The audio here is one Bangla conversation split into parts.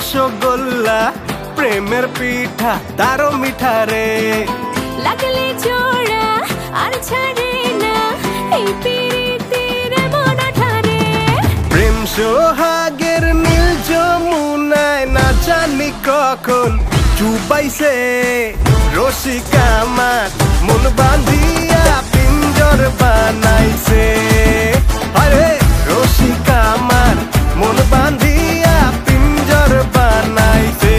রসগোল্লা প্রেমের পিঠা তারও মিঠা রে। লাগলে জোড়া আর ছাড়ে না এই পিরিতের এমন আঠারে। প্রেম সোহাগের নীল যমুনায় না জানি কখন চুবাইছে রসিক আমার মন বাঁধিয়া পিঞ্জর বানাইছে। আরে রসিক আমার মন বাঁধিয়া পিঞ্জর বানাইছে।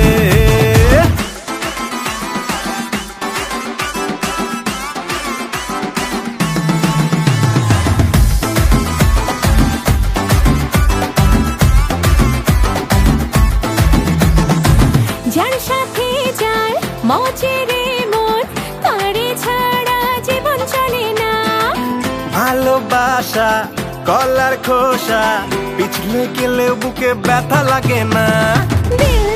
যার সাথে যার মজেরে মন তারে ছাড়া জীবন চলে না। ভালোবাসা কলার খোসা পিছলে গেলে বুকে ব্যথা লাগে না। দিল